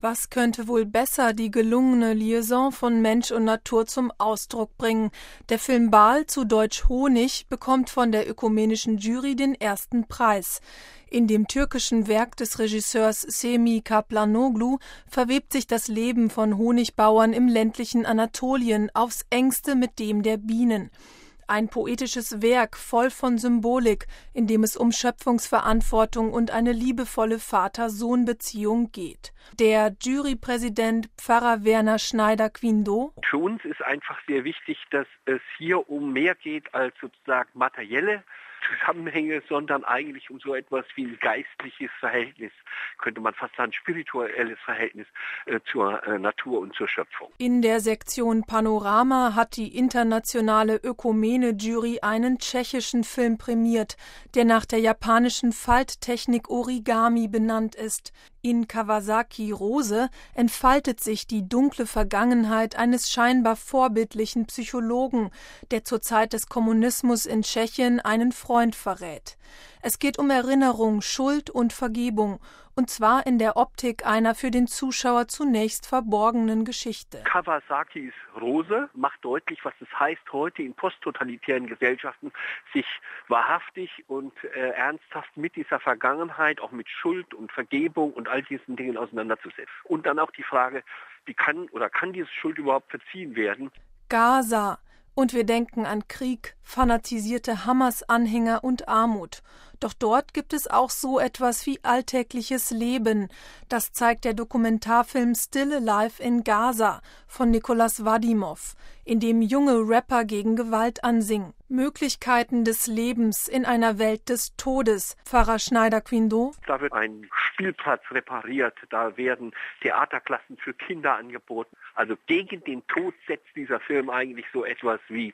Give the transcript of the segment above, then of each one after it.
Was könnte wohl besser die gelungene Liaison von Mensch und Natur zum Ausdruck bringen? Der Film Bal, zu Deutsch Honig, bekommt von der ökumenischen Jury den ersten Preis. In dem türkischen Werk des Regisseurs Semih Kaplanoglu verwebt sich das Leben von Honigbauern im ländlichen Anatolien aufs engste mit dem der Bienen. Ein poetisches Werk voll von Symbolik, in dem es um Schöpfungsverantwortung und eine liebevolle Vater-Sohn-Beziehung geht. Der Jurypräsident Pfarrer Werner Schneider-Quindo: Für uns ist einfach sehr wichtig, dass es hier um mehr geht als sozusagen materielle Zusammenhänge, sondern eigentlich um so etwas wie ein geistliches Verhältnis, könnte man fast sagen, spirituelles Verhältnis zur Natur und zur Schöpfung. In der Sektion Panorama hat die internationale Ökumene-Jury einen tschechischen Film prämiert, der nach der japanischen Falttechnik Origami benannt ist. In Kawasaki Rose entfaltet sich die dunkle Vergangenheit eines scheinbar vorbildlichen Psychologen, der zur Zeit des Kommunismus in Tschechien einen Freund verrät. Es geht um Erinnerung, Schuld und Vergebung, und zwar in der Optik einer für den Zuschauer zunächst verborgenen Geschichte. Kawasakis Rose macht deutlich, was es heißt, heute in posttotalitären Gesellschaften sich wahrhaftig und ernsthaft mit dieser Vergangenheit, auch mit Schuld und Vergebung und all diesen Dingen auseinanderzusetzen. Und dann auch die Frage, kann diese Schuld überhaupt verziehen werden? Gaza. Und wir denken an Krieg, fanatisierte Hamas-Anhänger und Armut. Doch dort gibt es auch so etwas wie alltägliches Leben. Das zeigt der Dokumentarfilm Still Alive in Gaza von Nicolas Vadimov, in dem junge Rapper gegen Gewalt ansingen. Möglichkeiten des Lebens in einer Welt des Todes. Pfarrer Schneider-Quindo: Da wird ein Spielplatz repariert, da werden Theaterklassen für Kinder angeboten. Also gegen den Tod setzt dieser Film eigentlich so etwas wie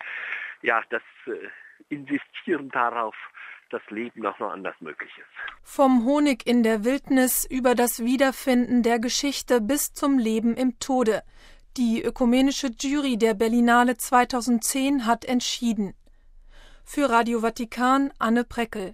das Insistieren darauf, dass Leben auch noch anders möglich ist. Vom Honig in der Wildnis über das Wiederfinden der Geschichte bis zum Leben im Tode. Die ökumenische Jury der Berlinale 2010 hat entschieden. Für Radio Vatikan, Anne Preckel.